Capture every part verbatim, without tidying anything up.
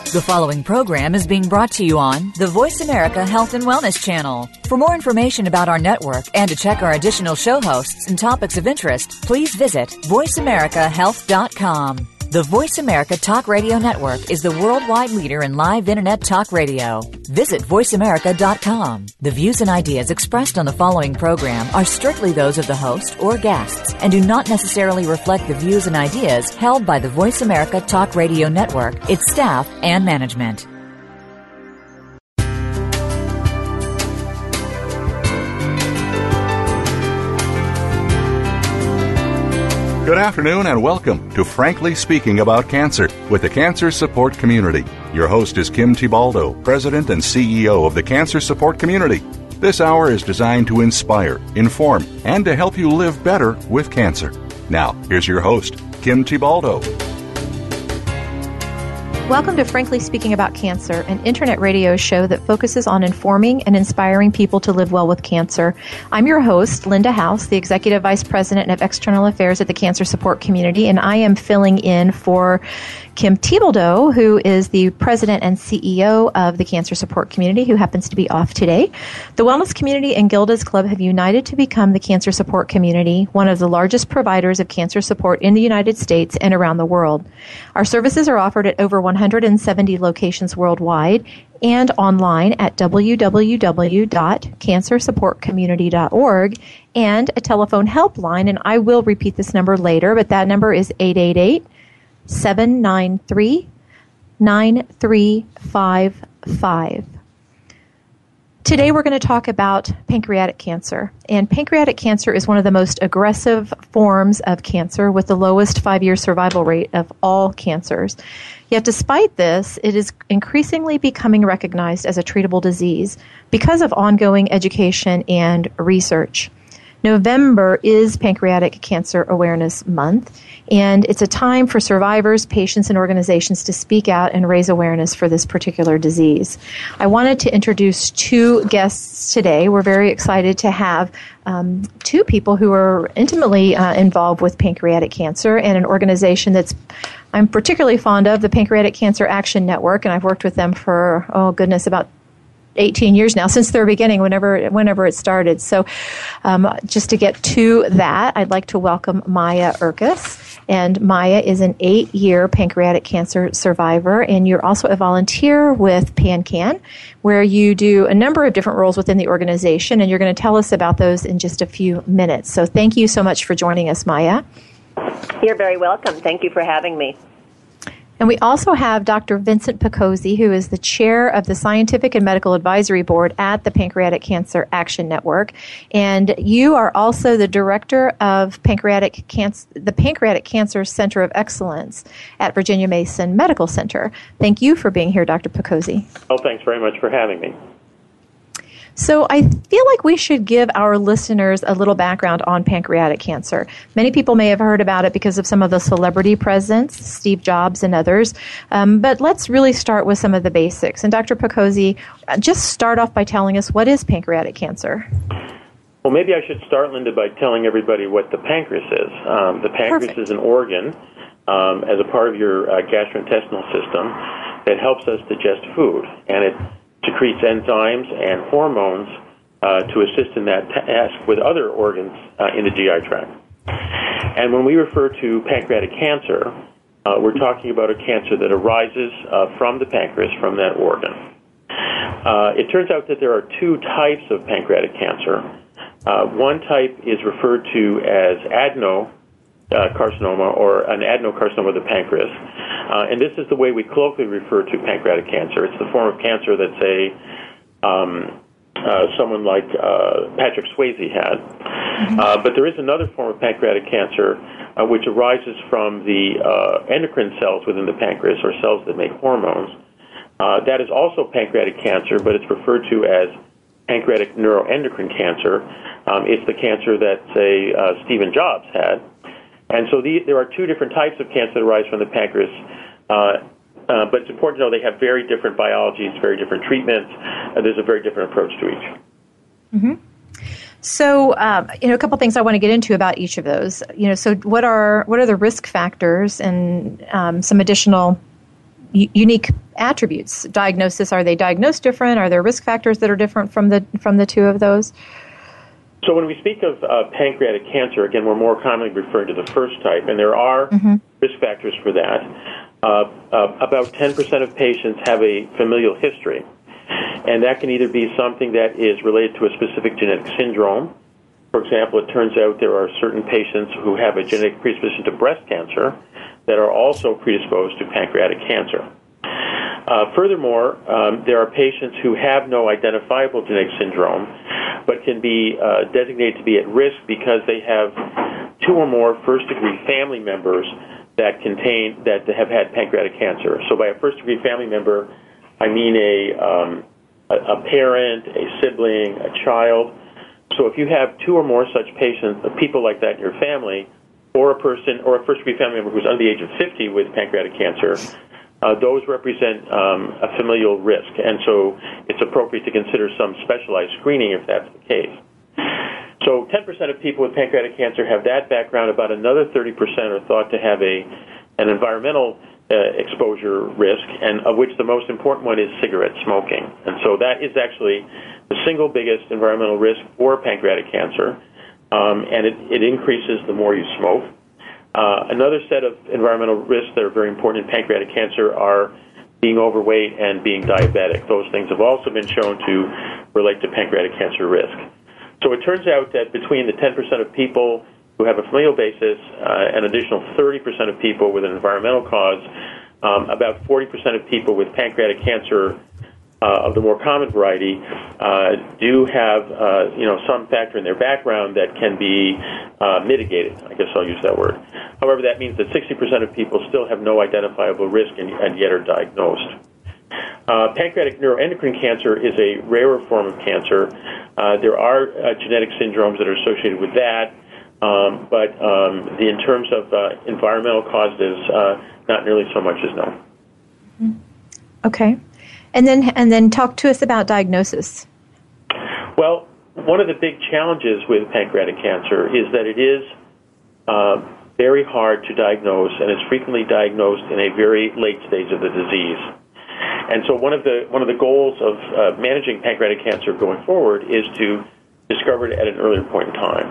The following program is being brought to you on the Voice America Health and Wellness Channel. For more information about our network and to check our additional show hosts and topics of interest, please visit voice america health dot com. The Voice America Talk Radio Network is the worldwide leader in live Internet talk radio. Visit voice america dot com. The views and ideas expressed on the following program are strictly those of the host or guests and do not necessarily reflect the views and ideas held by the Voice America Talk Radio Network, its staff, and management. Good afternoon and welcome to Frankly Speaking About Cancer with the Cancer Support Community. Your host is Kim Thiboldeaux, President and C E O of the Cancer Support Community. This hour is designed to inspire, inform, and to help you live better with cancer. Now, here's your host, Kim Thiboldeaux. Welcome to Frankly Speaking About Cancer, an internet radio show that focuses on informing and inspiring people to live well with cancer. I'm your host, Linda House, the Executive Vice President of External Affairs at the Cancer Support Community, and I am filling in for Kim Thiboldeaux, who is the President and C E O of the Cancer Support Community, who happens to be off today. The Wellness Community and Gilda's Club have united to become the Cancer Support Community, one of the largest providers of cancer support in the United States and around the world. Our services are offered at over one hundred seventy locations worldwide and online at w w w dot cancer support community dot org and a telephone helpline, and I will repeat this number later, but that number is eight eight eight, seven nine three, nine three five five. Today we're going to talk about pancreatic cancer. And pancreatic cancer is one of the most aggressive forms of cancer with the lowest five-year survival rate of all cancers. Yet despite this, it is increasingly becoming recognized as a treatable disease because of ongoing education and research. November is Pancreatic Cancer Awareness Month, and it's a time for survivors, patients, and organizations to speak out and raise awareness for this particular disease. I wanted to introduce two guests today. We're very excited to have um, two people who are intimately uh, involved with pancreatic cancer and an organization that's I'm particularly fond of, the Pancreatic Cancer Action Network, and I've worked with them for, oh goodness, about eighteen years now, since their beginning, whenever whenever it started. So um, just to get to that, I'd like to welcome Maya Urkes. And Maya is an eight-year pancreatic cancer survivor, and you're also a volunteer with PanCan, where you do a number of different roles within the organization, and you're going to tell us about those in just a few minutes. So thank you so much for joining us, Maya. You're very welcome. Thank you for having me. And we also have Doctor Vincent Picozzi, who is the chair of the Scientific and Medical Advisory Board at the Pancreatic Cancer Action Network. And you are also the director of Pancreatic Cancer, the Pancreatic Cancer Center of Excellence at Virginia Mason Medical Center. Thank you for being here, Doctor Picozzi. Oh, thanks very much for having me. So I feel like we should give our listeners a little background on pancreatic cancer. Many people may have heard about it because of some of the celebrity presence, Steve Jobs and others. Um, but let's really start with some of the basics. And Doctor Picozzi, just start off by telling us, what is pancreatic cancer? Well, maybe I should start, Linda, by telling everybody what the pancreas is. Um, the pancreas Perfect. is an organ um, as a part of your uh, gastrointestinal system that helps us digest food. And it secretes enzymes and hormones uh, to assist in that task with other organs uh, in the G I tract. And when we refer to pancreatic cancer, uh, we're talking about a cancer that arises uh, from the pancreas, from that organ. Uh, it turns out that there are two types of pancreatic cancer. Uh, one type is referred to as adeno Uh, carcinoma or an adenocarcinoma of the pancreas. Uh, and this is the way we colloquially refer to pancreatic cancer. It's the form of cancer that, say, um, uh, someone like uh, Patrick Swayze had. Mm-hmm. Uh, but there is another form of pancreatic cancer uh, which arises from the uh, endocrine cells within the pancreas, or cells that make hormones. Uh, that is also pancreatic cancer, but it's referred to as pancreatic neuroendocrine cancer. Um, it's the cancer that, say, uh, Stephen Jobs had. And so the, there are two different types of cancer that arise from the pancreas, uh, uh, but it's important to know they have very different biologies, very different treatments, and there's a very different approach to each. Mm-hmm. So, um, you know, a couple things I want to get into about each of those. You know, so what are what are the risk factors and um, some additional u- unique attributes. Diagnosis, are they diagnosed different? Are there risk factors that are different from the from the two of those? So when we speak of uh, pancreatic cancer, again, we're more commonly referring to the first type, and there are mm-hmm. risk factors for that. Uh, uh, about ten percent of patients have a familial history, and that can either be something that is related to a specific genetic syndrome. For example, it turns out there are certain patients who have a genetic predisposition to breast cancer that are also predisposed to pancreatic cancer. Uh, furthermore, um, there are patients who have no identifiable genetic syndrome, but can be uh, designated to be at risk because they have two or more first-degree family members that contain that have had pancreatic cancer. So by a first-degree family member, I mean a, um, a, a parent, a sibling, a child. So if you have two or more such patients, people like that in your family, or a person, or a first-degree family member who's under the age of fifty with pancreatic cancer, Uh, those represent um, a familial risk, and so it's appropriate to consider some specialized screening if that's the case. So ten percent of people with pancreatic cancer have that background. About another thirty percent are thought to have a an environmental uh, exposure risk, and of which the most important one is cigarette smoking. And so that is actually the single biggest environmental risk for pancreatic cancer, um, and it, it increases the more you smoke. Uh, another set of environmental risks that are very important in pancreatic cancer are being overweight and being diabetic. Those things have also been shown to relate to pancreatic cancer risk. So it turns out that between the ten percent of people who have a familial basis, uh, an additional thirty percent of people with an environmental cause, um, about forty percent of people with pancreatic cancer Uh, of the more common variety uh, do have, uh, you know, some factor in their background that can be uh, mitigated. I guess I'll use that word. However, that means that sixty percent of people still have no identifiable risk and, and yet are diagnosed. Uh, pancreatic neuroendocrine cancer is a rarer form of cancer. Uh, there are uh, genetic syndromes that are associated with that, um, but um, the, in terms of uh, environmental causes, uh, not nearly so much is known. Okay. And then and then talk to us about diagnosis. Well, one of the big challenges with pancreatic cancer is that it is uh, very hard to diagnose, and it's frequently diagnosed in a very late stage of the disease. And so one of the one of the goals of uh, managing pancreatic cancer going forward is to discover it at an earlier point in time.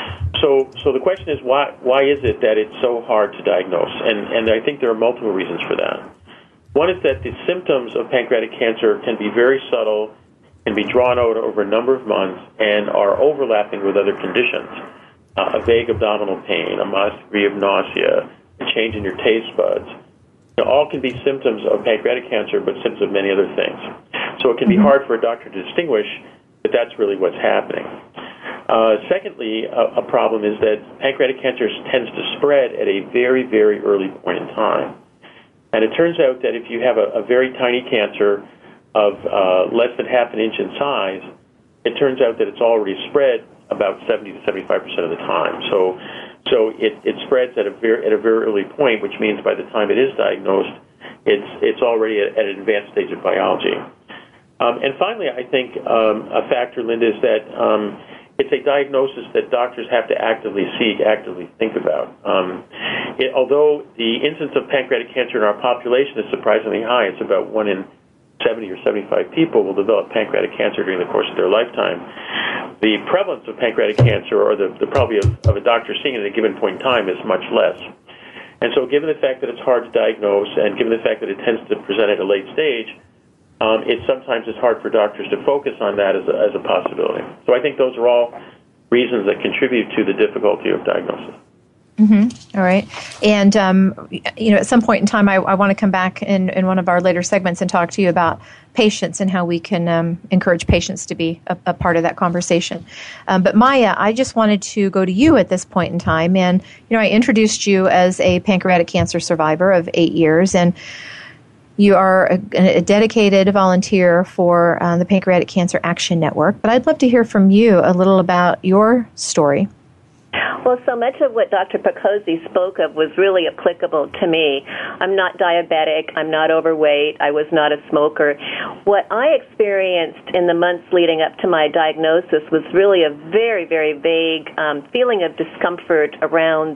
So so the question is, why why is it that it's so hard to diagnose? And and I think there are multiple reasons for that. One is that the symptoms of pancreatic cancer can be very subtle, can be drawn out over a number of months, and are overlapping with other conditions. Uh, a vague abdominal pain, a modest degree of nausea, a change in your taste buds. You know, all can be symptoms of pancreatic cancer, but symptoms of many other things. So it can be hard for a doctor to distinguish that that's really what's happening. Uh, secondly, a, a problem is that pancreatic cancer tends to spread at a very, very early point in time. And it turns out that if you have a, a very tiny cancer of uh, less than half an inch in size, it turns out that it's already spread about seventy to seventy-five percent of the time. So so it, it spreads at a very at a very early point, which means by the time it is diagnosed, it's it's already at, at an advanced stage of biology. Um, and finally, I think um, a factor, Linda, is that um, it's a diagnosis that doctors have to actively seek, actively think about. Um, it, although the incidence of pancreatic cancer in our population is surprisingly high, it's about one in seventy or seventy-five people will develop pancreatic cancer during the course of their lifetime. The prevalence of pancreatic cancer, or the, the probability of, of a doctor seeing it at a given point in time, is much less. And so given the fact that it's hard to diagnose, and given the fact that it tends to present at a late stage, Um, it sometimes is hard for doctors to focus on that as a, as a possibility. So I think those are all reasons that contribute to the difficulty of diagnosis. Mm-hmm. All right. And, um, you know, at some point in time, I, I want to come back in, in one of our later segments and talk to you about patients and how we can um, encourage patients to be a, a part of that conversation. Um, but Maya, I just wanted to go to you at this point in time. And, you know, I introduced you as a pancreatic cancer survivor of eight years. And you are a, a dedicated volunteer for uh, the Pancreatic Cancer Action Network. But I'd love to hear from you a little about your story. Well, so much of what Doctor Picozzi spoke of was really applicable to me. I'm not diabetic. I'm not overweight. I was not a smoker. What I experienced in the months leading up to my diagnosis was really a very, very vague um, feeling of discomfort around the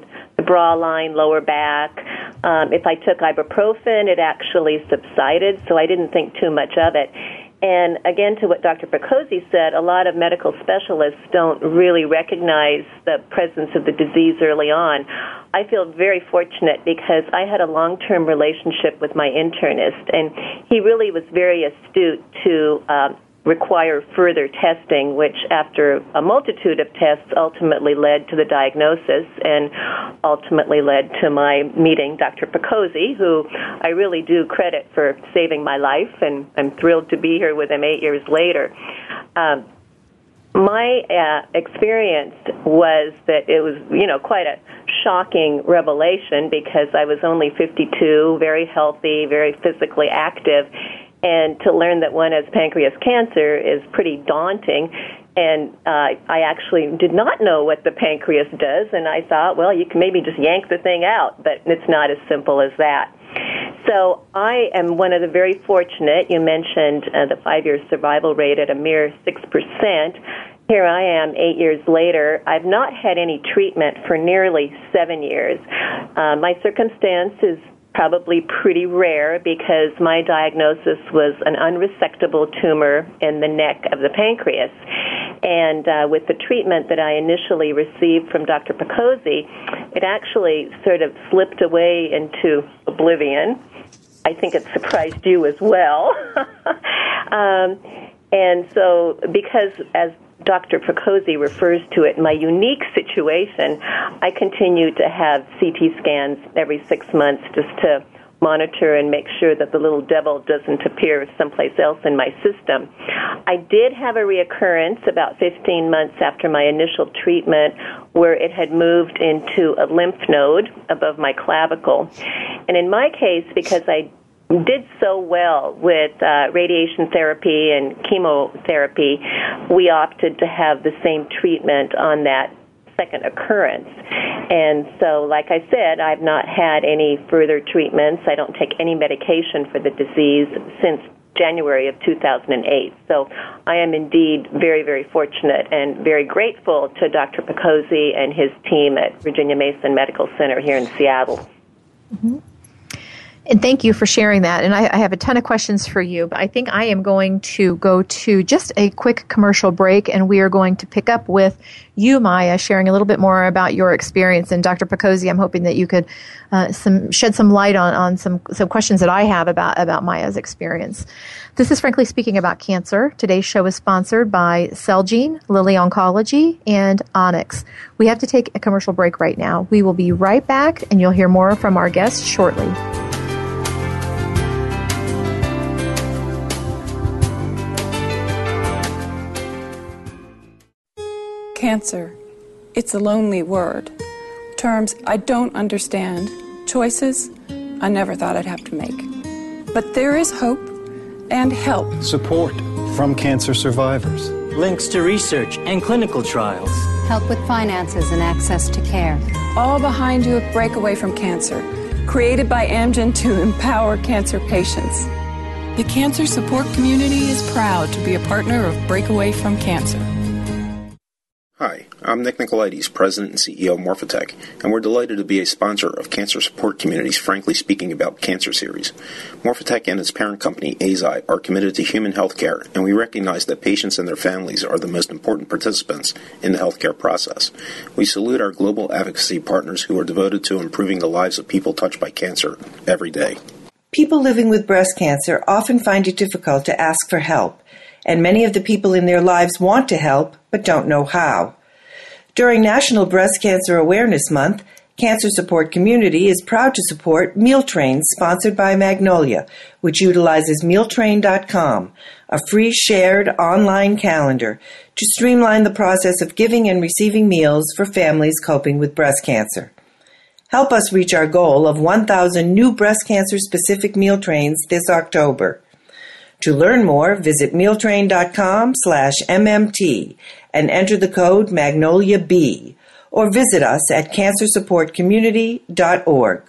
bra line, lower back. Um, if I took ibuprofen, it actually subsided, so I didn't think too much of it. And again, to what Doctor Picozzi said, a lot of medical specialists don't really recognize the presence of the disease early on. I feel very fortunate because I had a long-term relationship with my internist, and he really was very astute to uh, require further testing, which after a multitude of tests ultimately led to the diagnosis and ultimately led to my meeting Doctor Picozzi, who I really do credit for saving my life, and I'm thrilled to be here with him eight years later. Um, my uh, experience was that it was, you know, quite a shocking revelation because I was only fifty-two, very healthy, very physically active, and to learn that one has pancreas cancer is pretty daunting. And uh, I actually did not know what the pancreas does, and I thought, well, you can maybe just yank the thing out, but it's not as simple as that. So I am one of the very fortunate. You mentioned uh, the five-year survival rate at a mere six percent. Here I am eight years later. I've not had any treatment for nearly seven years. Uh, my circumstance is probably pretty rare because my diagnosis was an unresectable tumor in the neck of the pancreas. And uh, with the treatment that I initially received from Doctor Picozzi, it actually sort of slipped away into oblivion. I think it surprised you as well. um, and so because, as Doctor Picozzi refers to it, my unique situation, I continue to have C T scans every six months just to monitor and make sure that the little devil doesn't appear someplace else in my system. I did have a reoccurrence about fifteen months after my initial treatment where it had moved into a lymph node above my clavicle. And in my case, because I did so well with uh, radiation therapy and chemotherapy, we opted to have the same treatment on that second occurrence. And so, like I said, I've not had any further treatments. I don't take any medication for the disease since January of two thousand eight. So I am indeed very, very fortunate and very grateful to Doctor Picozzi and his team at Virginia Mason Medical Center here in Seattle. Mm-hmm. And thank you for sharing that. And I, I have a ton of questions for you, but I think I am going to go to just a quick commercial break, and we are going to pick up with you, Maya, sharing a little bit more about your experience. And Doctor Picozzi, I'm hoping that you could uh, some shed some light on, on some, some questions that I have about, about Maya's experience. This is Frankly Speaking About Cancer. Today's show is sponsored by Celgene, Lilly Oncology, and Onyx. We have to take a commercial break right now. We will be right back, and you'll hear more from our guests shortly. Cancer. It's a lonely word. Terms I don't understand. Choices I never thought I'd have to make. But there is hope and help. Support from cancer survivors. Links to research and clinical trials. Help with finances and access to care. All behind you at Breakaway from Cancer, created by Amgen to empower cancer patients. The cancer support community is proud to be a partner of Breakaway from Cancer. Hi, I'm Nick Nicolaides, President and C E O of Morphotek, and we're delighted to be a sponsor of Cancer Support Community's Frankly Speaking About Cancer series. Morphotek and its parent company, Eisai, are committed to human health care, and we recognize that patients and their families are the most important participants in the healthcare process. We salute our global advocacy partners who are devoted to improving the lives of people touched by cancer every day. People living with breast cancer often find it difficult to ask for help, and many of the people in their lives want to help but don't know how. During National Breast Cancer Awareness Month, Cancer Support Community is proud to support Meal Train, sponsored by Magnolia, which utilizes meal train dot com, a free shared online calendar to streamline the process of giving and receiving meals for families coping with breast cancer. Help us reach our goal of one thousand new breast cancer-specific meal trains this October. To learn more, visit meal train dot com slash M M T and enter the code Magnolia B, or visit us at cancer support community dot org.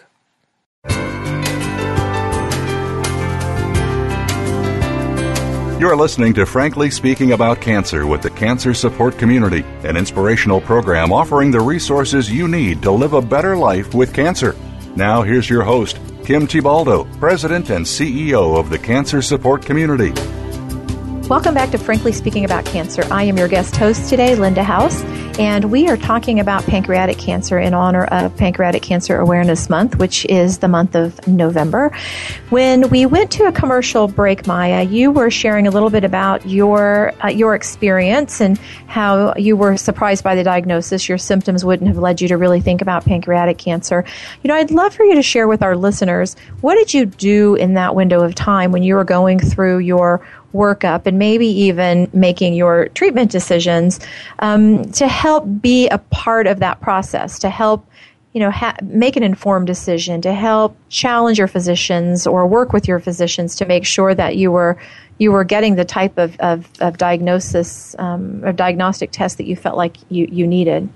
You're listening to Frankly Speaking About Cancer with the Cancer Support Community, an inspirational program offering the resources you need to live a better life with cancer. Now here's your host, Kim Thiboldeaux, President and C E O of the Cancer Support Community. Welcome back to Frankly Speaking About Cancer. I am your guest host today, Linda House, and we are talking about pancreatic cancer in honor of Pancreatic Cancer Awareness Month, which is the month of November. When we went to a commercial break, Maya, you were sharing a little bit about your uh, your experience and how you were surprised by the diagnosis. Your symptoms wouldn't have led you to really think about pancreatic cancer. You know, I'd love for you to share with our listeners, what did you do in that window of time when you were going through your workup and maybe even making your treatment decisions um, to help be a part of that process, to help, you know, ha- make an informed decision, to help challenge your physicians or work with your physicians to make sure that you were you were getting the type of, of, of diagnosis um, or diagnostic test that you felt like you, you needed?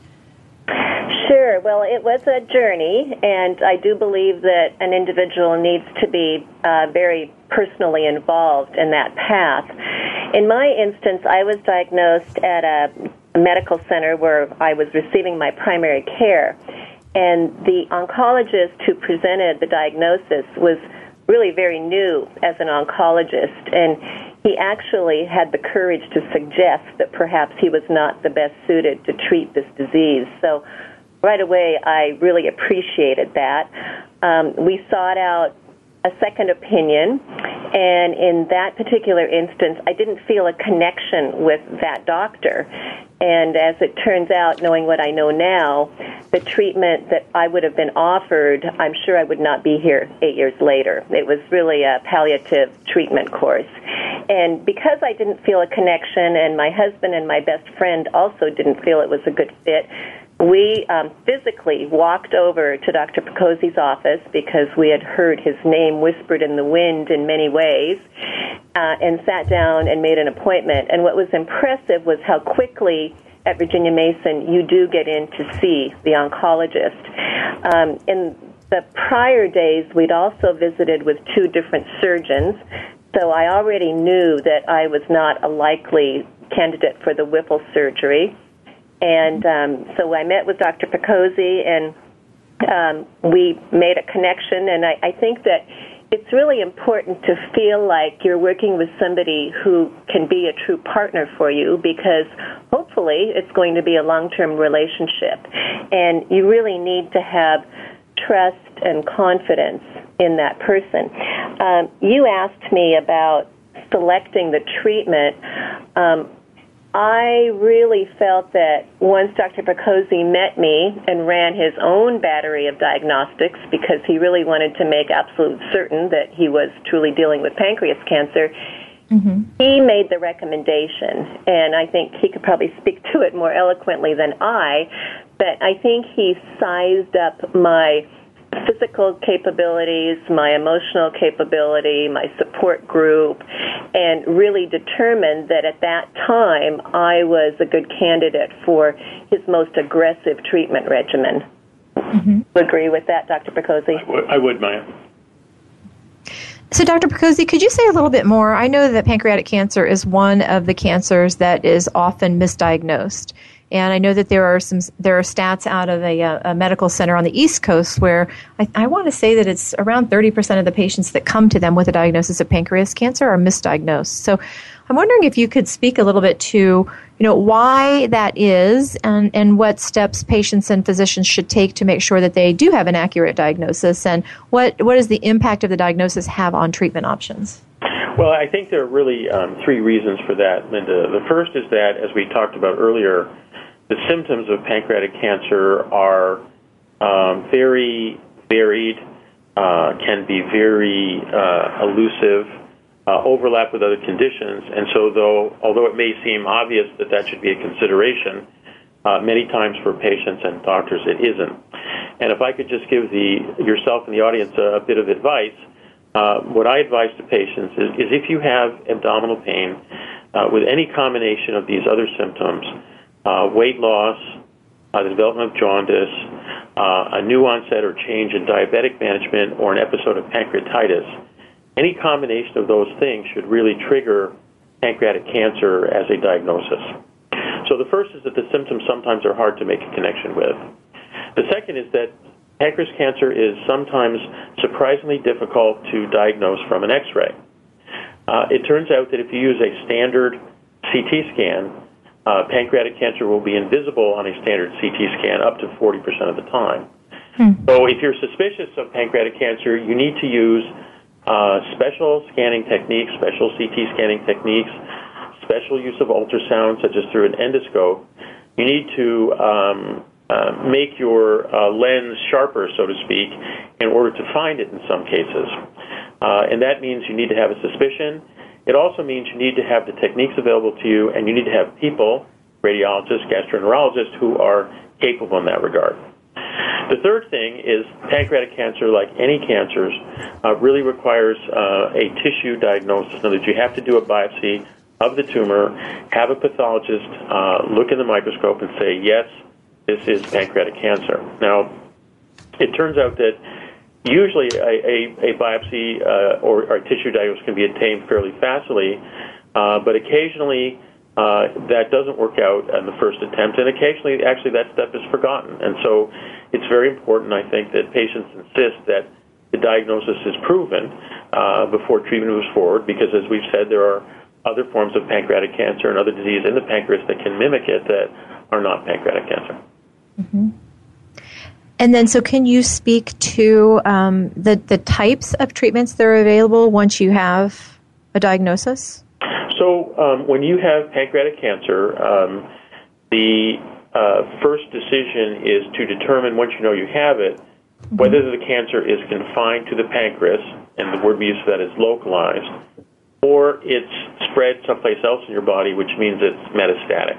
Sure. Well, it was a journey, and I do believe that an individual needs to be uh, very personally involved in that path. In my instance, I was diagnosed at a medical center where I was receiving my primary care, and the oncologist who presented the diagnosis was really very new as an oncologist, and he actually had the courage to suggest that perhaps he was not the best suited to treat this disease. So right away, I really appreciated that. Um, we sought out a second opinion, and in that particular instance, I didn't feel a connection with that doctor. And as it turns out, knowing what I know now, the treatment that I would have been offered, I'm sure I would not be here eight years later. It was really a palliative treatment course. And because I didn't feel a connection, and my husband and my best friend also didn't feel it was a good fit, we um, physically walked over to Doctor Picozzi's office because we had heard his name whispered in the wind in many ways, uh, and sat down and made an appointment. And what was impressive was how quickly at Virginia Mason you do get in to see the oncologist. Um, in the prior days, we'd also visited with two different surgeons, so I already knew that I was not a likely candidate for the Whipple surgery. And um, so I met with Doctor Picozzi, and um, we made a connection. And I, I think that it's really important to feel like you're working with somebody who can be a true partner for you, because hopefully it's going to be a long-term relationship. And you really need to have trust and confidence in that person. Um, you asked me about selecting the treatment. Um, I really felt that once Doctor Picozzi met me and ran his own battery of diagnostics, because he really wanted to make absolute certain that he was truly dealing with pancreas cancer, mm-hmm. he made the recommendation. And I think he could probably speak to it more eloquently than I, but I think he sized up my physical capabilities, my emotional capability, my support group, and really determined that at that time I was a good candidate for his most aggressive treatment regimen. Mm-hmm. Agree with that, Doctor Picozzi? I would, I would, Maya. So, Doctor Picozzi, could you say a little bit more? I know that pancreatic cancer is one of the cancers that is often misdiagnosed. And I know that there are some there are stats out of a, a medical center on the East Coast where I, I want to say that it's around thirty percent of the patients that come to them with a diagnosis of pancreas cancer are misdiagnosed. So I'm wondering if you could speak a little bit to, you know, why that is, and, and what steps patients and physicians should take to make sure that they do have an accurate diagnosis, and what, what does the impact of the diagnosis have on treatment options? Well, I think there are really um, three reasons for that, Linda. The first is that, as we talked about earlier, the symptoms of pancreatic cancer are um, very varied, uh, can be very uh, elusive, uh, overlap with other conditions, and so though, although it may seem obvious that that should be a consideration, uh, many times for patients and doctors it isn't. And if I could just give the yourself and the audience a, a bit of advice, uh, what I advise to patients is, is if you have abdominal pain uh, with any combination of these other symptoms, Uh, weight loss, uh, the development of jaundice, uh, a new onset or change in diabetic management, or an episode of pancreatitis, any combination of those things should really trigger pancreatic cancer as a diagnosis. So the first is that the symptoms sometimes are hard to make a connection with. The second is that pancreas cancer is sometimes surprisingly difficult to diagnose from an X-ray. Uh, it turns out that if you use a standard C T scan, uh, pancreatic cancer will be invisible on a standard C T scan up to forty percent of the time. Hmm. So if you're suspicious of pancreatic cancer, you need to use uh, special scanning techniques, special C T scanning techniques, special use of ultrasound, such as through an endoscope. You need to um, uh, make your uh, lens sharper, so to speak, in order to find it in some cases. Uh, and that means you need to have a suspicion. It also means you need to have the techniques available to you, and you need to have people, radiologists, gastroenterologists, who are capable in that regard. The third thing is pancreatic cancer, like any cancers, uh, really requires uh, a tissue diagnosis. In other words, you have to do a biopsy of the tumor, have a pathologist uh, look in the microscope and say, yes, this is pancreatic cancer. Now, it turns out that usually a, a, a biopsy uh, or, or a tissue diagnosis can be obtained fairly fastly, uh, but occasionally uh, that doesn't work out in the first attempt, and occasionally actually that step is forgotten. And so it's very important, I think, that patients insist that the diagnosis is proven uh, before treatment moves forward, because as we've said, there are other forms of pancreatic cancer and other disease in the pancreas that can mimic it that are not pancreatic cancer. Mm-hmm. And then, so can you speak to um, the, the types of treatments that are available once you have a diagnosis? So um, when you have pancreatic cancer, um, the uh, first decision is to determine, once you know you have it, mm-hmm. whether the cancer is confined to the pancreas, and the word we use for that is localized, or it's spread someplace else in your body, which means it's metastatic.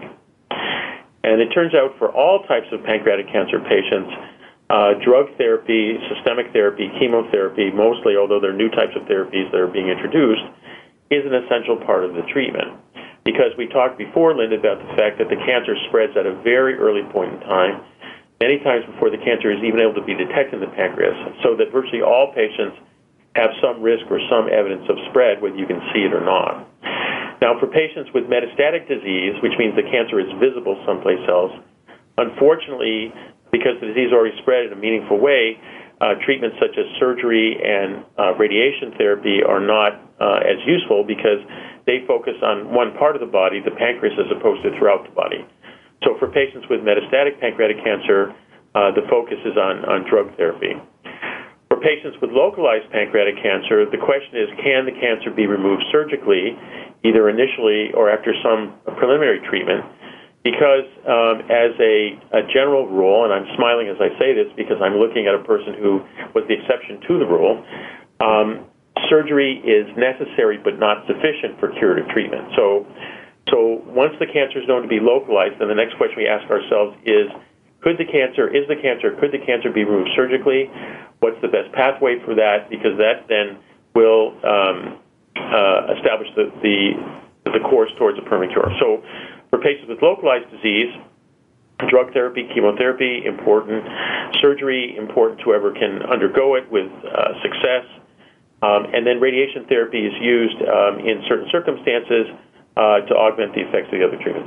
And it turns out for all types of pancreatic cancer patients, uh, drug therapy, systemic therapy, chemotherapy, mostly, although there are new types of therapies that are being introduced, is an essential part of the treatment. Because we talked before, Linda, about the fact that the cancer spreads at a very early point in time, many times before the cancer is even able to be detected in the pancreas, so that virtually all patients have some risk or some evidence of spread, whether you can see it or not. Now, for patients with metastatic disease, which means the cancer is visible someplace else, unfortunately, because the disease already spread in a meaningful way, uh, treatments such as surgery and uh, radiation therapy are not uh, as useful because they focus on one part of the body, the pancreas, as opposed to throughout the body. So for patients with metastatic pancreatic cancer, uh, the focus is on, on drug therapy. For patients with localized pancreatic cancer, the question is, can the cancer be removed surgically, either initially or after some preliminary treatment? Because um, as a, a general rule, and I'm smiling as I say this because I'm looking at a person who was the exception to the rule, um, surgery is necessary but not sufficient for curative treatment. So, so once the cancer is known to be localized, then the next question we ask ourselves is, could the cancer, is the cancer, could the cancer be removed surgically? What's the best pathway for that? Because that then will um, uh, establish the, the the course towards a permanent cure. So for patients with localized disease, drug therapy, chemotherapy, important. Surgery, important to whoever can undergo it with uh, success. Um, and then radiation therapy is used um, in certain circumstances uh, to augment the effects of the other treatments.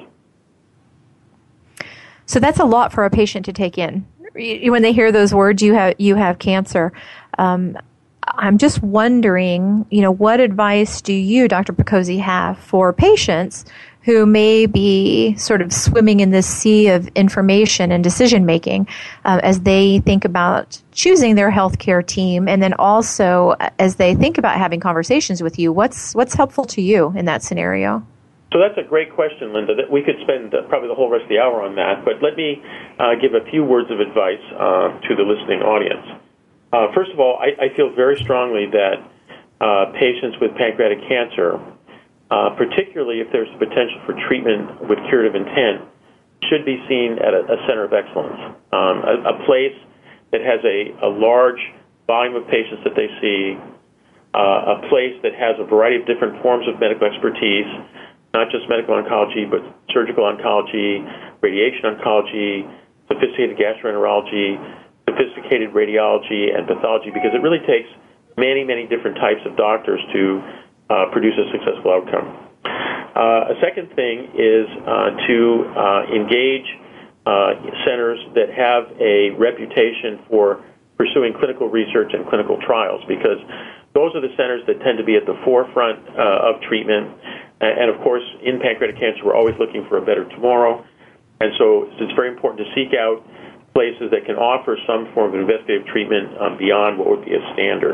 So that's a lot for a patient to take in. When they hear those words, you have you have cancer. Um, I'm just wondering, you know, what advice do you, Doctor Picozzi, have for patients who may be sort of swimming in this sea of information and decision making uh, as they think about choosing their healthcare team, and then also as they think about having conversations with you? What's what's helpful to you in that scenario? So that's a great question, Linda. That we could spend uh, probably the whole rest of the hour on that, but let me uh, give a few words of advice uh, to the listening audience. Uh, first of all, I, I feel very strongly that uh, patients with pancreatic cancer, uh, particularly if there's the potential for treatment with curative intent, should be seen at a, a center of excellence, um, a, a place that has a, a large volume of patients that they see, uh, a place that has a variety of different forms of medical expertise, not just medical oncology, but surgical oncology, radiation oncology, sophisticated gastroenterology, sophisticated radiology, and pathology, because it really takes many, many different types of doctors to uh, produce a successful outcome. Uh, a second thing is uh, to uh, engage uh, centers that have a reputation for pursuing clinical research and clinical trials, because those are the centers that tend to be at the forefront uh, of treatment. And, of course, in pancreatic cancer, we're always looking for a better tomorrow. And so it's very important to seek out places that can offer some form of investigative treatment um, beyond what would be a standard.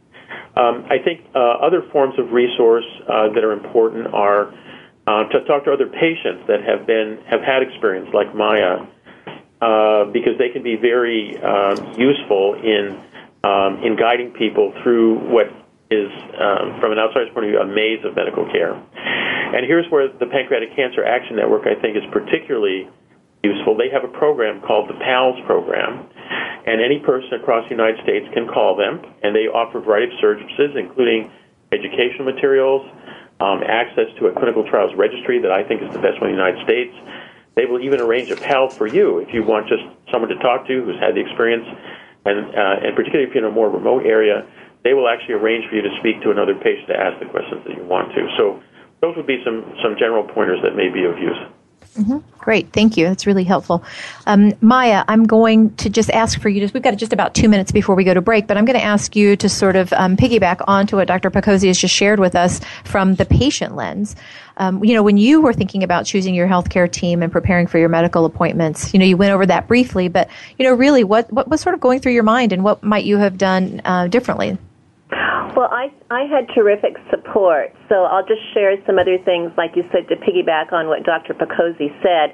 Um, I think uh, other forms of resource uh, that are important are uh, to talk to other patients that have been have had experience like Maya, uh, because they can be very uh, useful in um, in guiding people through what is, um, from an outsider's point of view, a maze of medical care. And here's where the Pancreatic Cancer Action Network, I think, is particularly useful. They have a program called the PALS program, and any person across the United States can call them, and they offer a variety of services, including educational materials, um, access to a clinical trials registry that I think is the best one in the United States. They will even arrange a PAL for you if you want just someone to talk to who's had the experience, and, uh, and particularly if you're in a more remote area, they will actually arrange for you to speak to another patient to ask the questions that you want to. So those would be some, some general pointers that may be of use. Mm-hmm. Great. Thank you. That's really helpful. Um, Maya, I'm going to just ask for you, to, we've got just about two minutes before we go to break, but I'm going to ask you to sort of um, piggyback onto what Doctor Picozzi has just shared with us from the patient lens. Um, you know, when you were thinking about choosing your healthcare team and preparing for your medical appointments, you know, you went over that briefly, but, you know, really what, what was sort of going through your mind, and what might you have done uh, differently? Well, I, I had terrific support, so I'll just share some other things, like you said, to piggyback on what Doctor Picozzi said.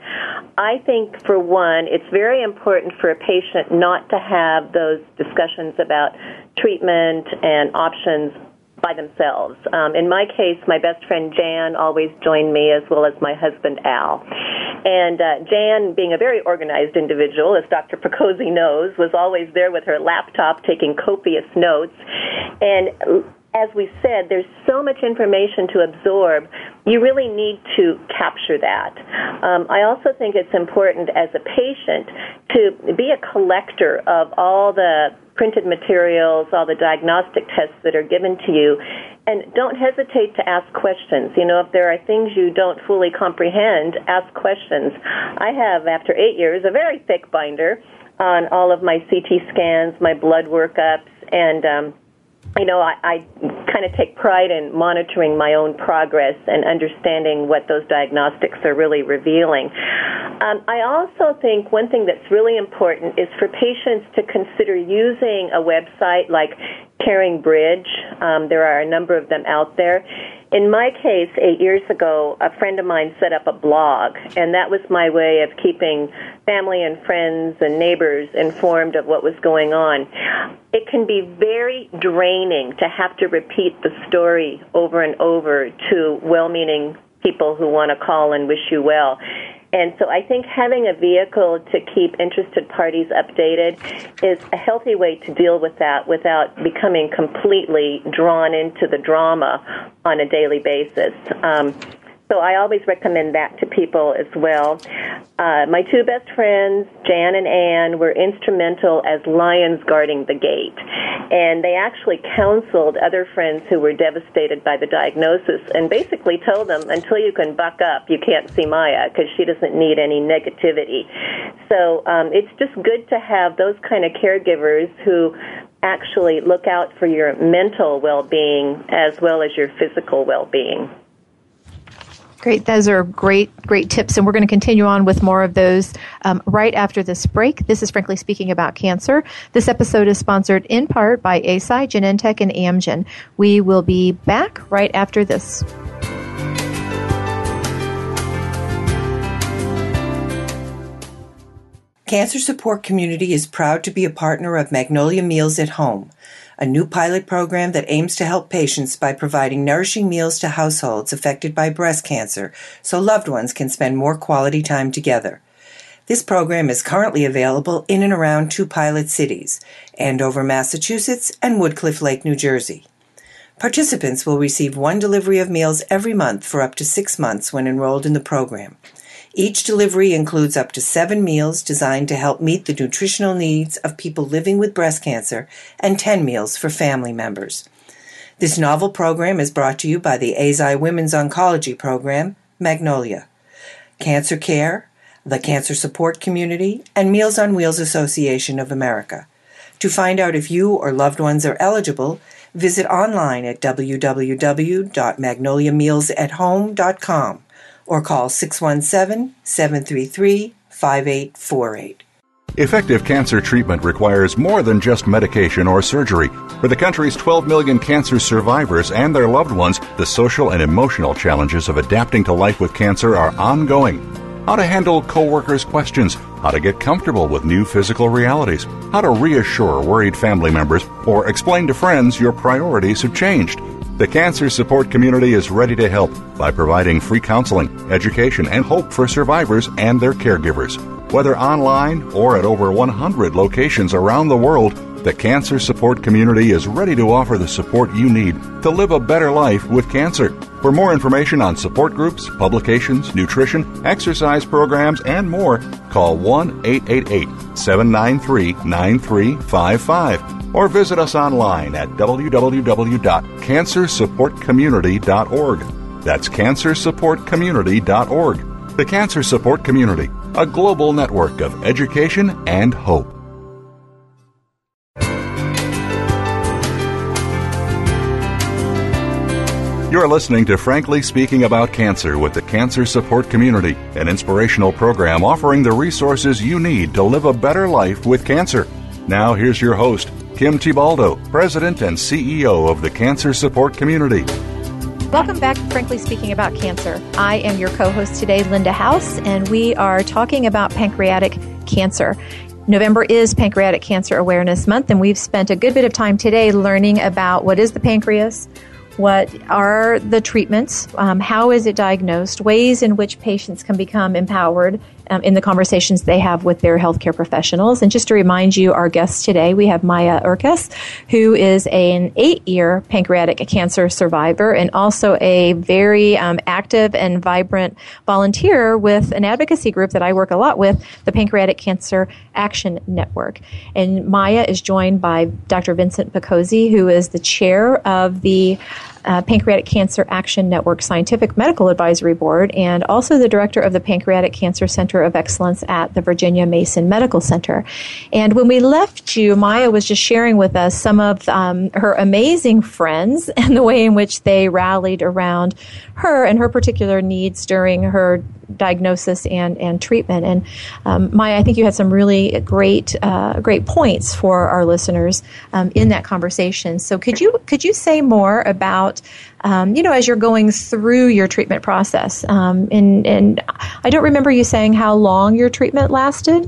I think, for one, it's very important for a patient not to have those discussions about treatment and options by themselves. Um, in my case, my best friend Jan always joined me, as well as my husband Al. And uh, Jan, being a very organized individual, as Doctor Picozzi knows, was always there with her laptop taking copious notes. And as we said, there's so much information to absorb, you really need to capture that. Um, I also think it's important as a patient to be a collector of all the printed materials, all the diagnostic tests that are given to you, and don't hesitate to ask questions. You know, if there are things you don't fully comprehend, ask questions. I have, after eight years, a very thick binder on all of my C T scans, my blood workups, and um, you know, I, I kind of take pride in monitoring my own progress and understanding what those diagnostics are really revealing. Um, I also think one thing that's really important is for patients to consider using a website like Caring Bridge. Um, there are a number of them out there. In my case, eight years ago, a friend of mine set up a blog, and that was my way of keeping family and friends and neighbors informed of what was going on. It can be very draining to have to repeat the story over and over to well-meaning people who want to call and wish you well. And so I think having a vehicle to keep interested parties updated is a healthy way to deal with that without becoming completely drawn into the drama on a daily basis. Um, so I always recommend that to people as well. Uh, my two best friends, Jan and Ann, were instrumental as lions guarding the gate. And they actually counseled other friends who were devastated by the diagnosis and basically told them, until you can buck up, you can't see Maya because she doesn't need any negativity. So um, it's just good to have those kind of caregivers who actually look out for your mental well-being as well as your physical well-being. Great. Those are great, great tips, and we're going to continue on with more of those um, right after this break. This is Frankly Speaking About Cancer. This episode is sponsored in part by Eisai, Genentech, and Amgen. We will be back right after this. Cancer Support Community is proud to be a partner of Magnolia Meals at Home, a new pilot program that aims to help patients by providing nourishing meals to households affected by breast cancer so loved ones can spend more quality time together. This program is currently available in and around two pilot cities, Andover, Massachusetts, and Woodcliff Lake, New Jersey. Participants will receive one delivery of meals every month for up to six months when enrolled in the program. Each delivery includes up to seven meals designed to help meet the nutritional needs of people living with breast cancer and ten meals for family members. This novel program is brought to you by the Eisai Women's Oncology Program, Magnolia, Cancer Care, the Cancer Support Community, and Meals on Wheels Association of America. To find out if you or loved ones are eligible, visit online at w w w dot magnolia meals at home dot com or call six one seven, seven three three, five eight four eight. Effective cancer treatment requires more than just medication or surgery. For the country's twelve million cancer survivors and their loved ones, the social and emotional challenges of adapting to life with cancer are ongoing. How to handle coworkers' questions, how to get comfortable with new physical realities, how to reassure worried family members, or explain to friends your priorities have changed. The Cancer Support Community is ready to help by providing free counseling, education, and hope for survivors and their caregivers. Whether online or at over one hundred locations around the world, the Cancer Support Community is ready to offer the support you need to live a better life with cancer. For more information on support groups, publications, nutrition, exercise programs, and more, call one eight eight eight, seven nine three, nine three five five or visit us online at w w w dot cancer support community dot org. That's cancer support community dot org. The Cancer Support Community, a global network of education and hope. You're listening to Frankly Speaking About Cancer with the Cancer Support Community, an inspirational program offering the resources you need to live a better life with cancer. Now here's your host, Kim Tibaldo, President and C E O of the Cancer Support Community. Welcome back to Frankly Speaking About Cancer. I am your co-host today, Linda House, and we are talking about pancreatic cancer. November is Pancreatic Cancer Awareness Month, and we've spent a good bit of time today learning about what is the pancreas, what are the treatments, um, how is it diagnosed, ways in which patients can become empowered um, in the conversations they have with their healthcare professionals. And just to remind you, our guest today, we have Maya Urkes, who is an eight-year pancreatic cancer survivor and also a very um, active and vibrant volunteer with an advocacy group that I work a lot with, the Pancreatic Cancer Action Network. And Maya is joined by Doctor Vincent Picozzi, who is the chair of the Uh, Pancreatic Cancer Action Network Scientific Medical Advisory Board, and also the director of the Pancreatic Cancer Center of Excellence at the Virginia Mason Medical Center. And when we left you, Maya was just sharing with us some of um, her amazing friends and the way in which they rallied around her and her particular needs during her diagnosis and, and treatment. And um, Maya, I think you had some really great uh, great points for our listeners um, in that conversation. So could you could you say more about Um, you know, as you're going through your treatment process? Um, and, and I don't remember you saying how long your treatment lasted.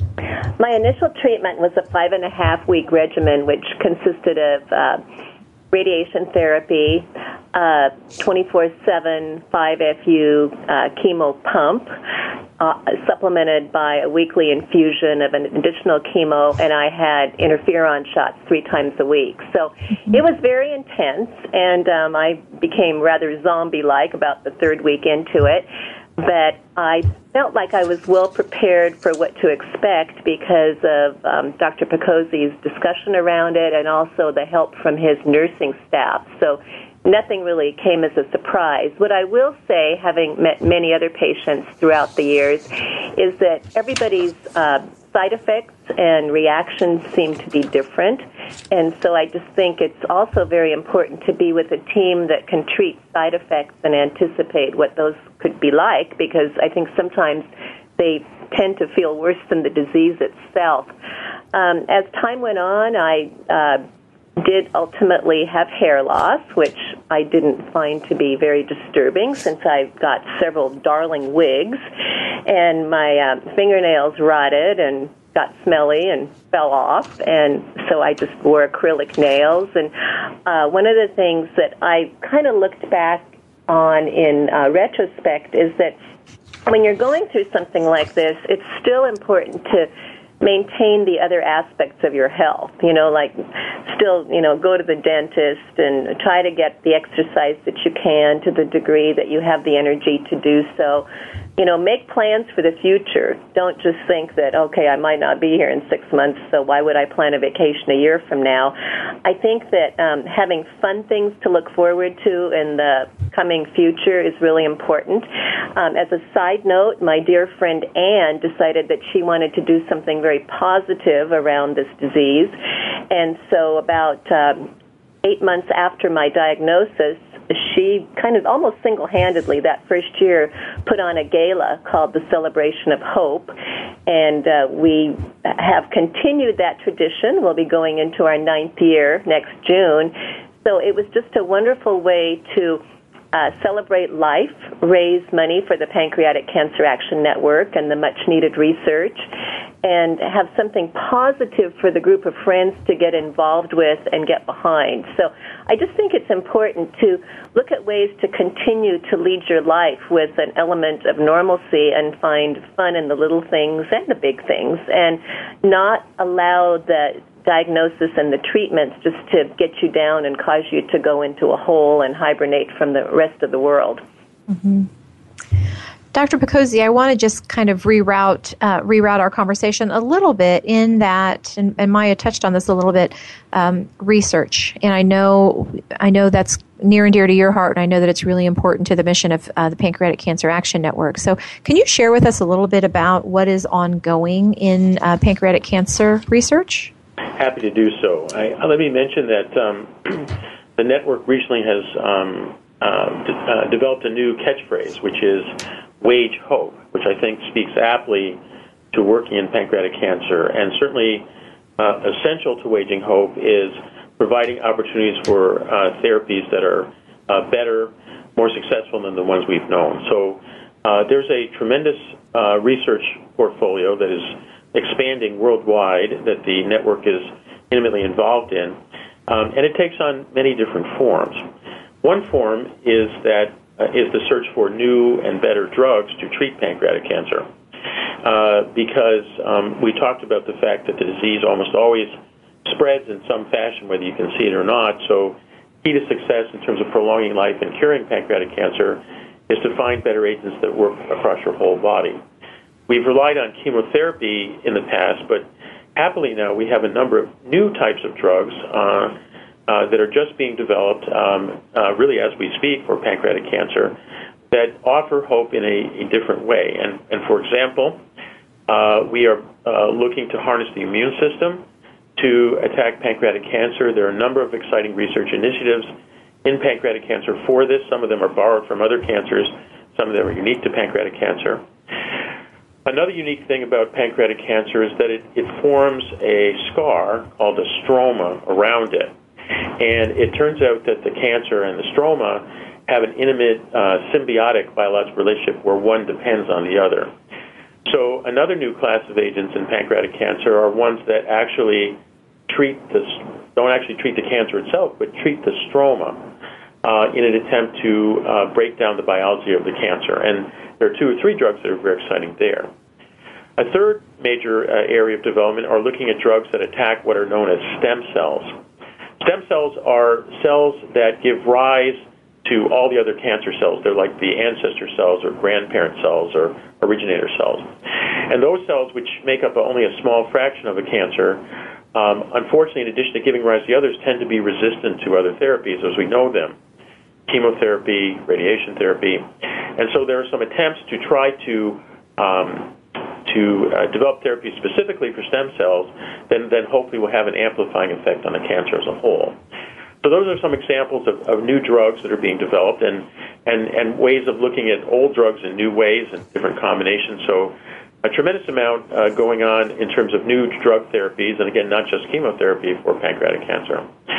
My initial treatment was a five and a half week regimen, which consisted of uh, radiation therapy, uh, twenty-four seven five F U uh, chemo pump, uh, supplemented by a weekly infusion of an additional chemo, and I had interferon shots three times a week. So it was very intense, and um, I became rather zombie-like about the third week into it. But I felt like I was well prepared for what to expect because of um, Doctor Picozzi's discussion around it and also the help from his nursing staff. So nothing really came as a surprise. What I will say, having met many other patients throughout the years, is that everybody's uh, side effects and reactions seem to be different. And so I just think it's also very important to be with a team that can treat side effects and anticipate what those could be like, because I think sometimes they tend to feel worse than the disease itself. Um, as time went on, I uh, did ultimately have hair loss, which I didn't find to be very disturbing since I got several darling wigs, and my uh, fingernails rotted and got smelly and fell off, and so I just wore acrylic nails. And uh, one of the things that I kind of looked back on in uh, retrospect is that when you're going through something like this, it's still important to maintain the other aspects of your health, you know, like still, you know, go to the dentist and try to get the exercise that you can to the degree that you have the energy to do so. you know, make plans for the future. Don't just think that, okay, I might not be here in six months, so why would I plan a vacation a year from now? I think that um, having fun things to look forward to in the coming future is really important. Um, as a side note, my dear friend Anne decided that she wanted to do something very positive around this disease, and so about um, eight months after my diagnosis, she kind of almost single-handedly that first year put on a gala called the Celebration of Hope, and uh, we have continued that tradition. We'll be going into our ninth year next June. So it was just a wonderful way to uh, celebrate life, raise money for the Pancreatic Cancer Action Network and the much-needed research, and have something positive for the group of friends to get involved with and get behind. So I just think it's important to look at ways to continue to lead your life with an element of normalcy and find fun in the little things and the big things, and not allow the diagnosis and the treatments just to get you down and cause you to go into a hole and hibernate from the rest of the world. Mm-hmm. Doctor Picozzi, I want to just kind of reroute uh, reroute our conversation a little bit in that, and, and Maya touched on this a little bit, um, research. And I know I know that's near and dear to your heart, and I know that it's really important to the mission of uh, the Pancreatic Cancer Action Network. So can you share with us a little bit about what is ongoing in uh, pancreatic cancer research? Happy to do so. I, uh, let me mention that um, the network recently has um, uh, d- uh, developed a new catchphrase, which is wage hope, which I think speaks aptly to working in pancreatic cancer. And certainly uh, essential to waging hope is providing opportunities for uh, therapies that are uh, better, more successful than the ones we've known. So uh, there's a tremendous uh, research portfolio that is expanding worldwide that the network is intimately involved in, um, and it takes on many different forms. One form is that uh, is the search for new and better drugs to treat pancreatic cancer, uh, because um, we talked about the fact that the disease almost always spreads in some fashion, whether you can see it or not. So key to success in terms of prolonging life and curing pancreatic cancer is to find better agents that work across your whole body. We've relied on chemotherapy in the past, but happily now we have a number of new types of drugs uh, uh, that are just being developed, um, uh, really as we speak, for pancreatic cancer that offer hope in a, a different way. And, and for example, uh, we are uh, looking to harness the immune system to attack pancreatic cancer. There are a number of exciting research initiatives in pancreatic cancer for this. Some of them are borrowed from other cancers. Some of them are unique to pancreatic cancer. Another unique thing about pancreatic cancer is that it, it forms a scar called a stroma around it. And it turns out that the cancer and the stroma have an intimate uh, symbiotic biological relationship where one depends on the other. So another new class of agents in pancreatic cancer are ones that actually treat the, don't actually treat the cancer itself, but treat the stroma uh, in an attempt to uh, break down the biology of the cancer. And there are two or three drugs that are very exciting there. A third major uh, area of development are looking at drugs that attack what are known as stem cells. Stem cells are cells that give rise to all the other cancer cells. They're like the ancestor cells or grandparent cells or originator cells. And those cells, which make up only a small fraction of a cancer, um, unfortunately, in addition to giving rise to the others, tend to be resistant to other therapies as we know them, chemotherapy, radiation therapy. And so there are some attempts to try to um, to uh, develop therapy specifically for stem cells, then, then hopefully will have an amplifying effect on the cancer as a whole. So those are some examples of, of new drugs that are being developed and, and, and ways of looking at old drugs in new ways and different combinations. So a tremendous amount uh, going on in terms of new drug therapies, and again, not just chemotherapy for pancreatic cancer.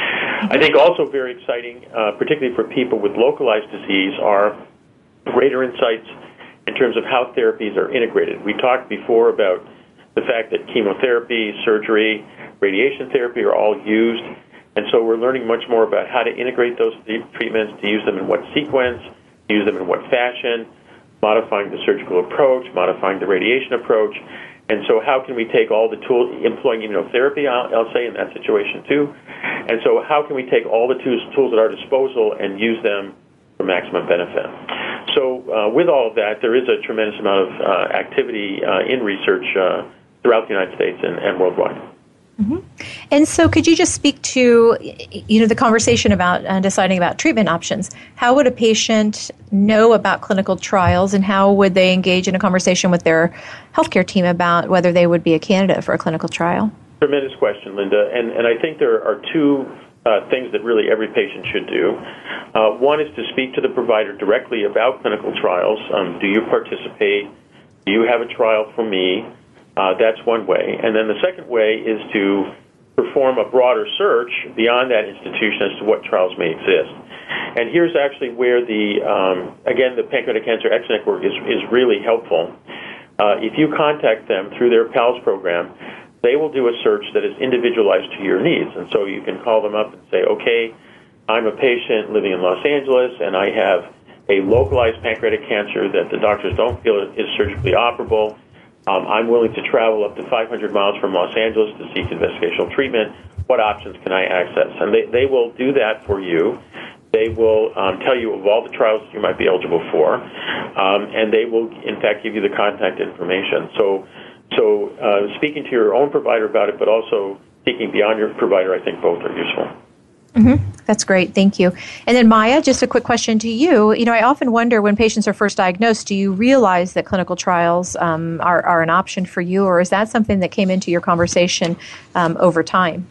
I think also very exciting, uh, particularly for people with localized disease, are greater insights in terms of how therapies are integrated. We talked before about the fact that chemotherapy, surgery, radiation therapy are all used, and so we're learning much more about how to integrate those treatments, to use them in what sequence, to use them in what fashion, modifying the surgical approach, modifying the radiation approach. And so how can we take all the tools, employing immunotherapy, I'll, I'll say, in that situation too. And so how can we take all the tools, tools at our disposal and use them for maximum benefit? So uh, with all of that, there is a tremendous amount of uh, activity uh, in research uh, throughout the United States and, and worldwide. Mm-hmm. And so could you just speak to, you know, the conversation about uh, deciding about treatment options? How would a patient know about clinical trials, and how would they engage in a conversation with their healthcare team about whether they would be a candidate for a clinical trial? Tremendous question, Linda. And, and I think there are two uh, things that really every patient should do. Uh, one is to speak to the provider directly about clinical trials. Um, do you participate? Do you have a trial for me? Uh, that's one way. And then the second way is to perform a broader search beyond that institution as to what trials may exist. And here's actually where the, um, again, the Pancreatic Cancer X Network is, is really helpful. Uh, if you contact them through their PALS program, they will do a search that is individualized to your needs. And so you can call them up and say, okay, I'm a patient living in Los Angeles, and I have a localized pancreatic cancer that the doctors don't feel is surgically operable. Um, I'm willing to travel up to five hundred miles from Los Angeles to seek investigational treatment. What options can I access? And they, they will do that for you. They will um, tell you of all the trials that you might be eligible for, um, and they will, in fact, give you the contact information. So, so uh, speaking to your own provider about it, but also speaking beyond your provider, I think both are useful. Mm-hmm. That's great. Thank you. And then, Maya, just a quick question to you. You know, I often wonder when patients are first diagnosed, do you realize that clinical trials um, are, are an option for you, or is that something that came into your conversation um, over time?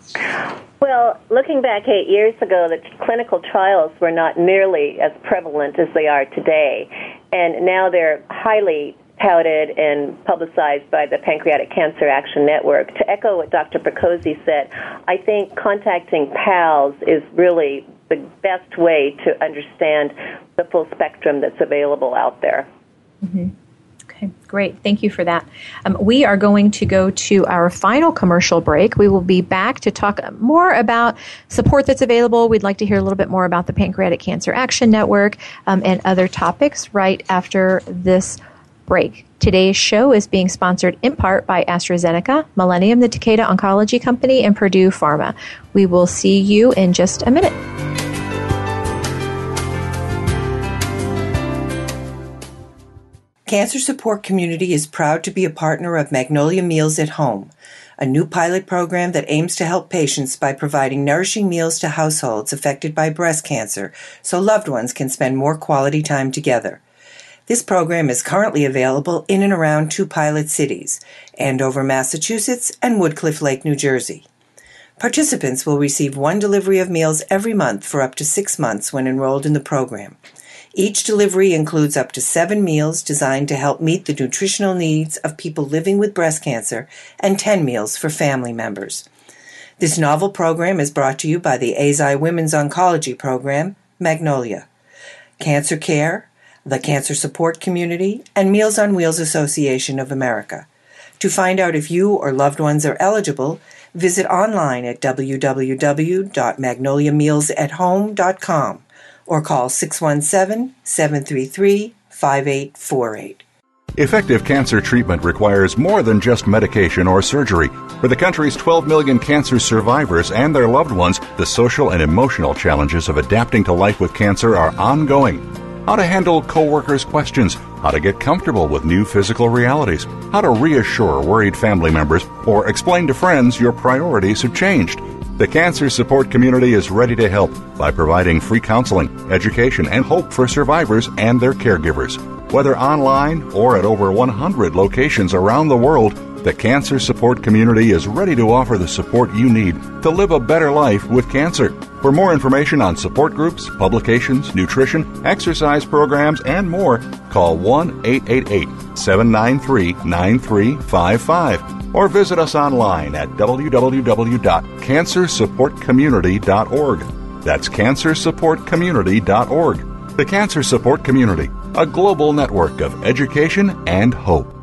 Well, looking back eight years ago, the clinical trials were not nearly as prevalent as they are today. And now they're highly touted and publicized by the Pancreatic Cancer Action Network. To echo what Doctor Picozzi said, I think contacting PALS is really the best way to understand the full spectrum that's available out there. Mm-hmm. Okay, great. Thank you for that. Um, we are going to go to our final commercial break. We will be back to talk more about support that's available. We'd like to hear a little bit more about the Pancreatic Cancer Action Network um, and other topics right after this break. Today's show is being sponsored in part by AstraZeneca, Millennium, the Takeda Oncology Company, and Purdue Pharma. We will see you in just a minute. Cancer Support Community is proud to be a partner of Magnolia Meals at Home, a new pilot program that aims to help patients by providing nourishing meals to households affected by breast cancer so loved ones can spend more quality time together. This program is currently available in and around two pilot cities, Andover, Massachusetts, and Woodcliff Lake, New Jersey. Participants will receive one delivery of meals every month for up to six months when enrolled in the program. Each delivery includes up to seven meals designed to help meet the nutritional needs of people living with breast cancer and ten meals for family members. This novel program is brought to you by the A Z I Women's Oncology Program, Magnolia, Cancer Care, the Cancer Support Community, and Meals on Wheels Association of America. To find out if you or loved ones are eligible, visit online at w w w dot magnolia meals at home dot com or call six one seven, seven three three, five eight four eight. Effective cancer treatment requires more than just medication or surgery. For the country's twelve million cancer survivors and their loved ones, the social and emotional challenges of adapting to life with cancer are ongoing. How to handle coworkers' questions, how to get comfortable with new physical realities, how to reassure worried family members, or explain to friends your priorities have changed. The Cancer Support Community is ready to help by providing free counseling, education, and hope for survivors and their caregivers. Whether online or at over one hundred locations around the world, the Cancer Support Community is ready to offer the support you need to live a better life with cancer. For more information on support groups, publications, nutrition, exercise programs, and more, call one eight eight eight, seven nine three, nine three five five or visit us online at w w w dot cancer support community dot org. That's cancer support community dot org. The Cancer Support Community, a global network of education and hope.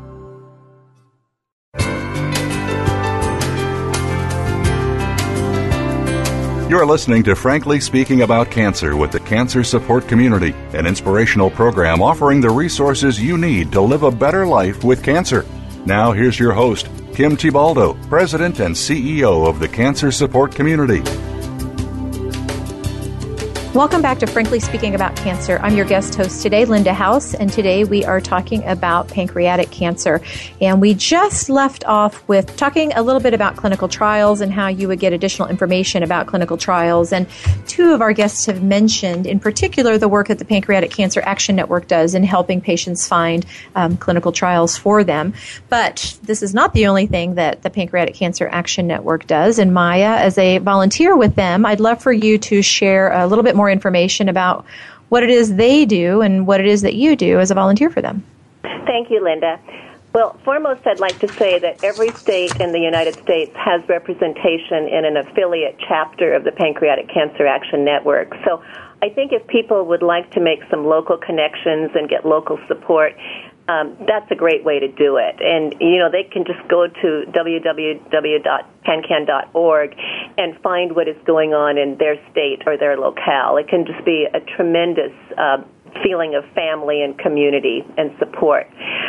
You're listening to Frankly Speaking About Cancer with the Cancer Support Community, an inspirational program offering the resources you need to live a better life with cancer. Now here's your host, Kim Tibaldo, President and C E O of the Cancer Support Community. Welcome back to Frankly Speaking About Cancer. I'm your guest host today, Linda House, and today we are talking about pancreatic cancer. And we just left off with talking a little bit about clinical trials and how you would get additional information about clinical trials. And two of our guests have mentioned, in particular, the work that the Pancreatic Cancer Action Network does in helping patients find um, clinical trials for them. But this is not the only thing that the Pancreatic Cancer Action Network does. And Maya, as a volunteer with them, I'd love for you to share a little bit more information about what it is they do and what it is that you do as a volunteer for them. Thank you, Linda. Well, foremost, I'd like to say that every state in the United States has representation in an affiliate chapter of the Pancreatic Cancer Action Network. So I think if people would like to make some local connections and get local support, Um, that's a great way to do it. And, you know, they can just go to w w w dot pancan dot org and find what is going on in their state or their locale. It can just be a tremendous uh, feeling of family and community and support.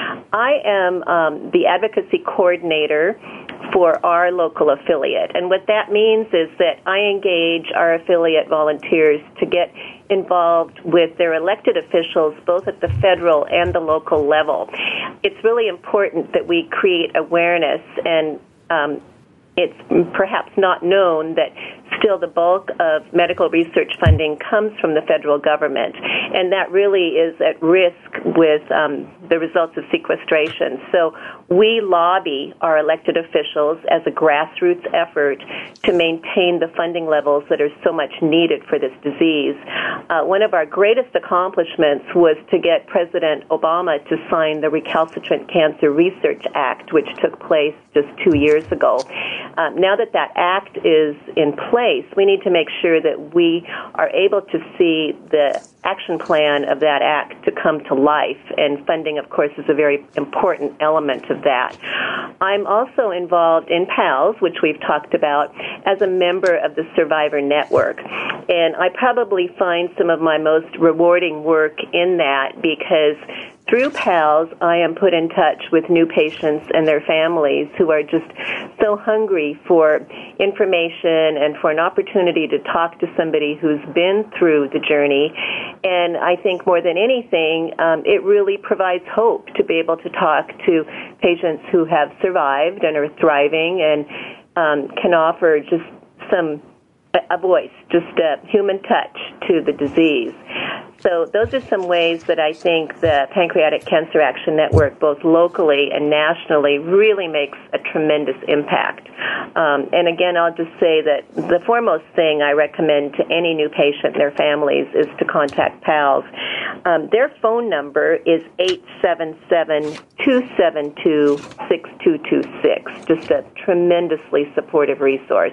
I am um, the advocacy coordinator for our local affiliate. And what that means is that I engage our affiliate volunteers to get involved with their elected officials, both at the federal and the local level. It's really important that we create awareness, and um, it's perhaps not known that still the bulk of medical research funding comes from the federal government, and that really is at risk with um, the results of sequestration. So we lobby our elected officials as a grassroots effort to maintain the funding levels that are so much needed for this disease. Uh, one of our greatest accomplishments was to get President Obama to sign the Recalcitrant Cancer Research Act, which took place just two years ago. Uh, now that that act is in place, we need to make sure that we are able to see the action plan of that act to come to life, and funding, of course, is a very important element of that. I'm also involved in PALS, which we've talked about, as a member of the Survivor Network, and I probably find some of my most rewarding work in that because through PALS, I am put in touch with new patients and their families who are just so hungry for information and for an opportunity to talk to somebody who's been through the journey. And I think more than anything, um, it really provides hope to be able to talk to patients who have survived and are thriving and um, can offer just some a voice, just a human touch to the disease. So those are some ways that I think the Pancreatic Cancer Action Network, both locally and nationally, really makes a tremendous impact. Um, and again, I'll just say that the foremost thing I recommend to any new patient and their families is to contact PALS. Um, their phone number is eight seven seven, two seven two, six two two six, just a tremendously supportive resource.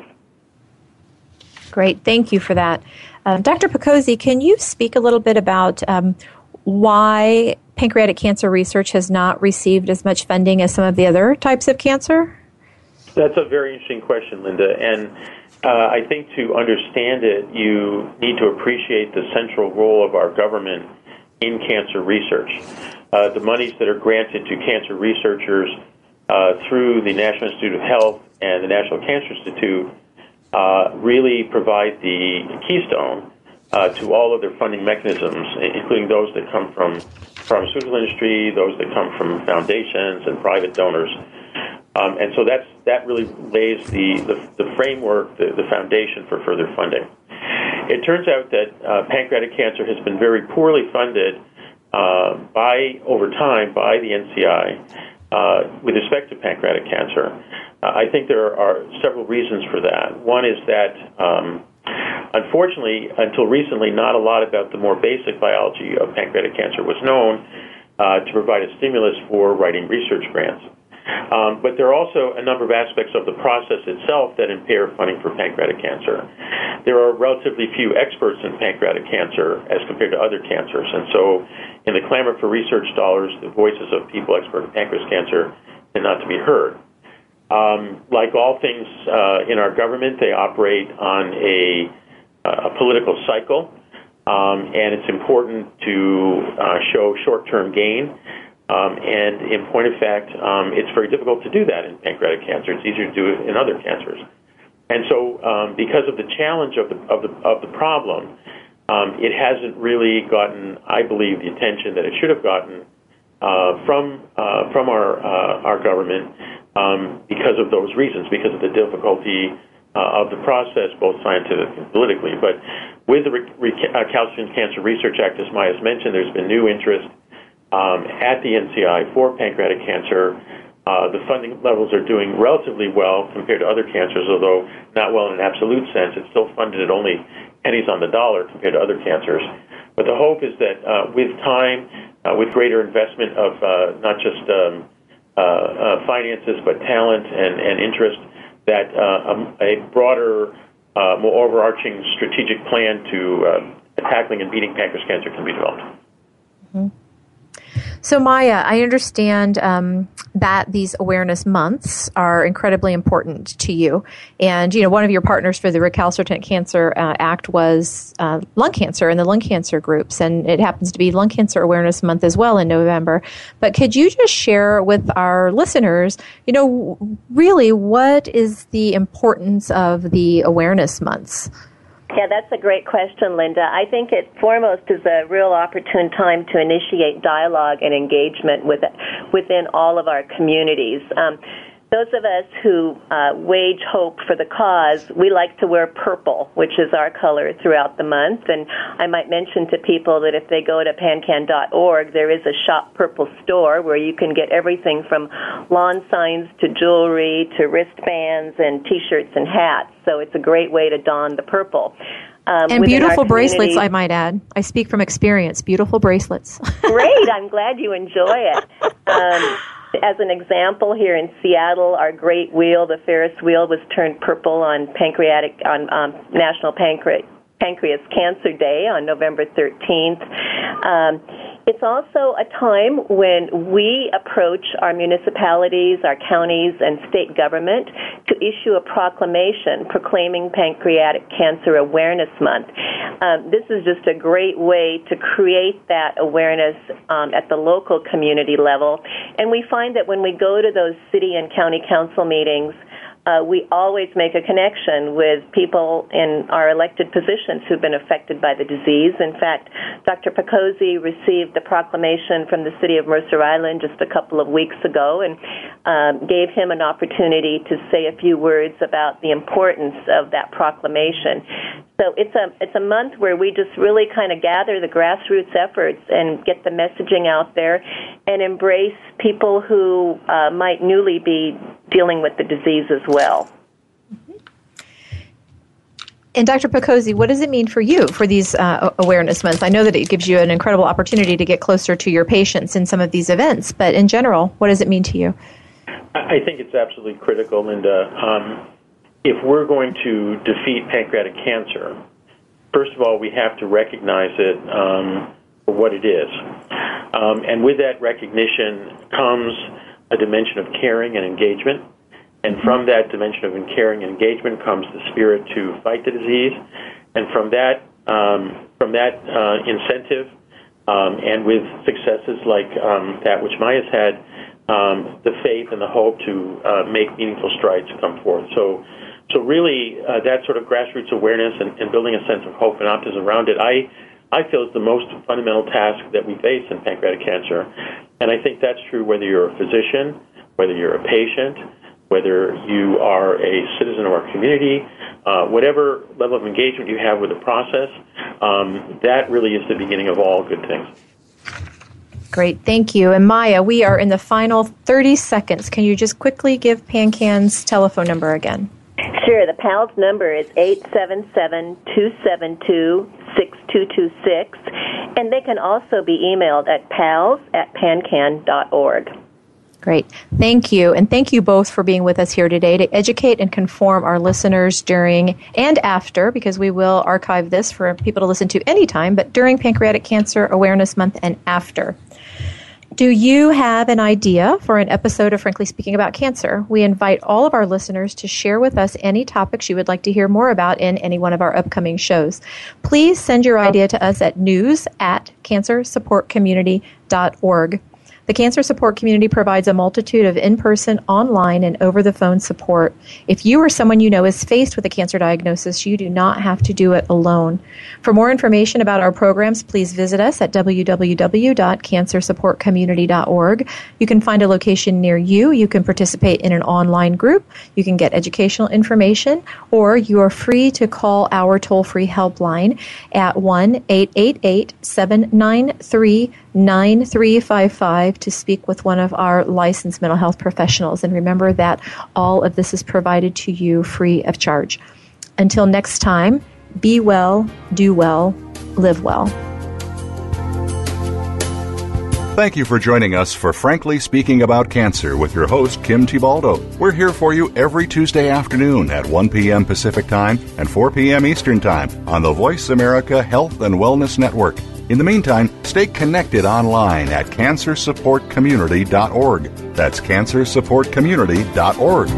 Great. Thank you for that. Uh, Doctor Picozzi, can you speak a little bit about um, why pancreatic cancer research has not received as much funding as some of the other types of cancer? That's a very interesting question, Linda. And uh, I think to understand it, you need to appreciate the central role of our government in cancer research. Uh, the monies that are granted to cancer researchers uh, through the National Institute of Health and the National Cancer Institute Uh, really provide the keystone uh, to all of their funding mechanisms, including those that come from pharmaceutical industry, those that come from foundations and private donors. Um, and so that's that really lays the, the, the framework, the, the foundation for further funding. It turns out that uh, pancreatic cancer has been very poorly funded uh, by, over time, by the N C I uh, with respect to pancreatic cancer. Uh, I think there are several reasons for that. One is that, um, unfortunately, until recently, not a lot about the more basic biology of pancreatic cancer was known uh, to provide a stimulus for writing research grants. Um, but there are also a number of aspects of the process itself that impair funding for pancreatic cancer. There are relatively few experts in pancreatic cancer as compared to other cancers. And so in the clamor for research dollars, the voices of people expert in pancreas cancer tend not to be heard. Um, like all things uh, in our government, they operate on a, a political cycle, um, and it's important to uh, show short-term gain. Um, and in point of fact, um, it's very difficult to do that in pancreatic cancer. It's easier to do it in other cancers. And so, um, because of the challenge of the of the of the problem, um, it hasn't really gotten, I believe, the attention that it should have gotten uh, from uh, from our uh, our government um, because of those reasons, because of the difficulty uh, of the process, both scientifically and politically. But with the Re- Re- uh, Recalcitrant Cancer Research Act, as Maya's mentioned, there's been new interest um, at the N C I for pancreatic cancer. Uh, the funding levels are doing relatively well compared to other cancers, although not well in an absolute sense. It's still funded at only pennies on the dollar compared to other cancers. But the hope is that uh, with time, uh, with greater investment of uh, not just um, uh, uh, finances, but talent and, and interest, that uh, a, a broader, uh, more overarching strategic plan to uh, tackling and beating pancreatic cancer can be developed. Mm-hmm. So, Maya, I understand um, that these awareness months are incredibly important to you. And, you know, one of your partners for the Recalcitrant Cancer uh, Act was uh, lung cancer and the lung cancer groups. And it happens to be Lung Cancer Awareness Month as well in November. But could you just share with our listeners, you know, really what is the importance of the awareness months? Yeah, that's a great question, Linda. I think it foremost is a real opportune time to initiate dialogue and engagement with, within all of our communities. Um, those of us who uh, wage hope for the cause, we like to wear purple, which is our color throughout the month. And I might mention to people that if they go to pancan dot org, there is a Shop Purple store where you can get everything from lawn signs to jewelry to wristbands and T-shirts and hats. So it's a great way to don the purple. Um, and beautiful bracelets, I might add. I speak from experience. Beautiful bracelets. Great. I'm glad you enjoy it. Um, as an example, here in Seattle, our great wheel, the Ferris wheel, was turned purple on pancreatic on um, National Pancre- Pancreas Cancer Day on November thirteenth. Um, It's also a time when we approach our municipalities, our counties, and state government to issue a proclamation proclaiming Pancreatic Cancer Awareness Month. Um, this is just a great way to create that awareness um, at the local community level. And we find that when we go to those city and county council meetings, Uh, we always make a connection with people in our elected positions who've been affected by the disease. In fact, Doctor Picozzi received the proclamation from the city of Mercer Island just a couple of weeks ago and um, gave him an opportunity to say a few words about the importance of that proclamation. So it's a it's a month where we just really kind of gather the grassroots efforts and get the messaging out there and embrace people who uh, might newly be dealing with the disease as well. And Doctor Picozzi, what does it mean for you for these uh, awareness months? I know that it gives you an incredible opportunity to get closer to your patients in some of these events, but in general, what does it mean to you? I think it's absolutely critical, Linda. Um, if we're going to defeat pancreatic cancer, first of all, we have to recognize it um, for what it is. Um, and with that recognition comes a dimension of caring and engagement. And from that dimension of caring and engagement comes the spirit to fight the disease. And from that, um, from that uh, incentive, um, and with successes like um, that which Maya's had, um, the faith and the hope to uh, make meaningful strides come forth. So, so really, uh, that sort of grassroots awareness and, and building a sense of hope and optimism around it, I, I feel is the most fundamental task that we face in pancreatic cancer. And I think that's true whether you're a physician, whether you're a patient, whether you are a citizen of our community, uh, whatever level of engagement you have with the process, um, that really is the beginning of all good things. Great, thank you. And Maya, we are in the final thirty seconds. Can you just quickly give PanCan's telephone number again? Sure. The PALS number is eight seven seven, two seven two, six two two six, and they can also be emailed at pals at pancan dot org. Great. Thank you. And thank you both for being with us here today to educate and inform our listeners during and after, because we will archive this for people to listen to anytime, but during Pancreatic Cancer Awareness Month and after. Do you have an idea for an episode of Frankly Speaking About Cancer? We invite all of our listeners to share with us any topics you would like to hear more about in any one of our upcoming shows. Please send your idea to us at news at cancer support community dot org. The Cancer Support Community provides a multitude of in-person, online, and over-the-phone support. If you or someone you know is faced with a cancer diagnosis, you do not have to do it alone. For more information about our programs, please visit us at w w w dot cancer support community dot org. You can find a location near you. You can participate in an online group. You can get educational information, or you are free to call our toll-free helpline at one eight eight eight, seven nine three, nine three five five to speak with one of our licensed mental health professionals. And remember that all of this is provided to you free of charge. Until next time, be well, do well, live well. Thank you for joining us for Frankly Speaking About Cancer with your host, Kim Tibaldo. We're here for you every Tuesday afternoon at one p.m. Pacific Time and four p.m. Eastern Time on the Voice America Health and Wellness Network. In the meantime, stay connected online at cancer support community dot org. That's cancer support community dot org.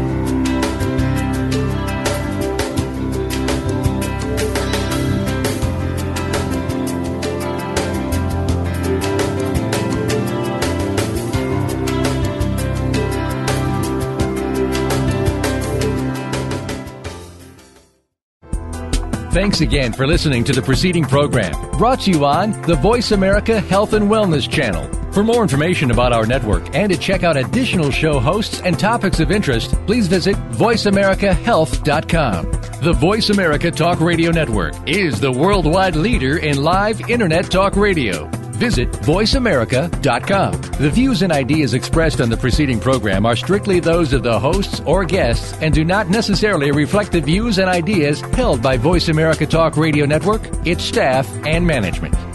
Thanks again for listening to the preceding program, brought to you on the Voice America Health and Wellness Channel. For more information about our network and to check out additional show hosts and topics of interest, please visit voice america health dot com. The Voice America Talk Radio Network is the worldwide leader in live Internet talk radio. Visit voice america dot com. The views and ideas expressed on the preceding program are strictly those of the hosts or guests and do not necessarily reflect the views and ideas held by Voice America Talk Radio Network, its staff, and management.